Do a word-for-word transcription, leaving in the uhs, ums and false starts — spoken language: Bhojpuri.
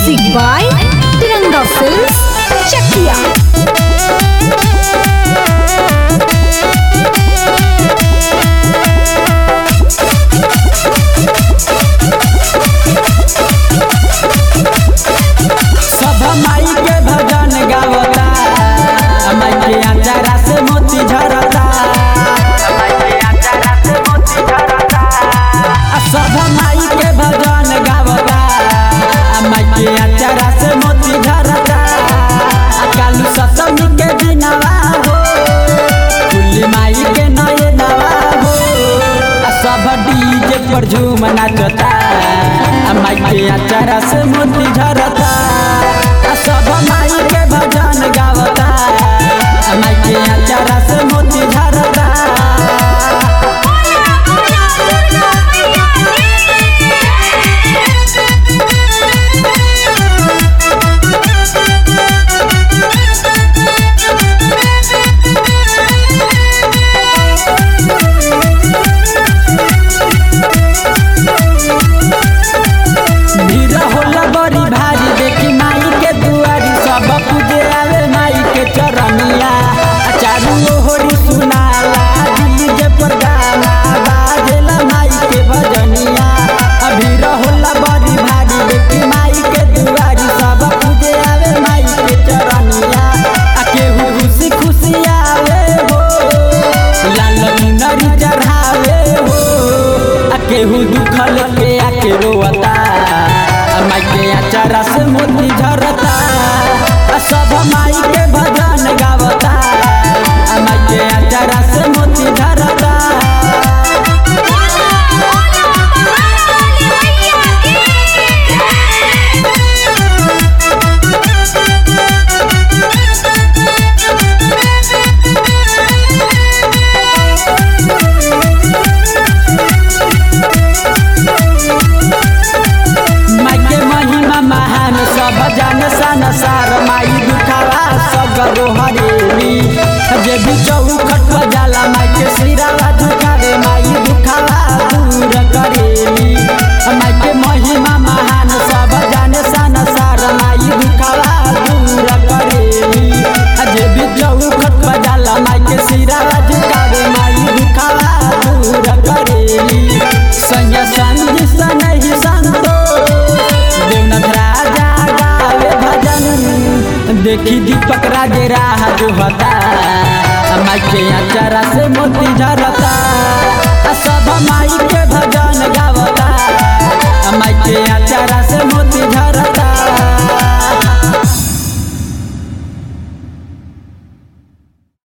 Music by Tiranga Films, Chakia. पर झूम नाचता माई के अचारा से मोती झरता सब माई के भजन गावता माई के अचारा से मोती झरता केहू दुखल के आके रोता माई के अचारा से मोती झरता सब माई के भजन गावता माई के अचारा से मोती झरता सार माई दुखावा सगरो हरेली जे भी चौखट बजाला माई के सिरावा झुकावे माई दुखावा दूर करेली माई के महिमा महान सब जाने सन सार माई दुखावा दूर करेली जे भी चौखट बजाला माई के सिरावा झुकावे माई दुखावा दूर करेली संग संग सनहि संतो देवनाथ राजा देखी दीपक राजे राह जो होता माई के अचारा से मोती झरता।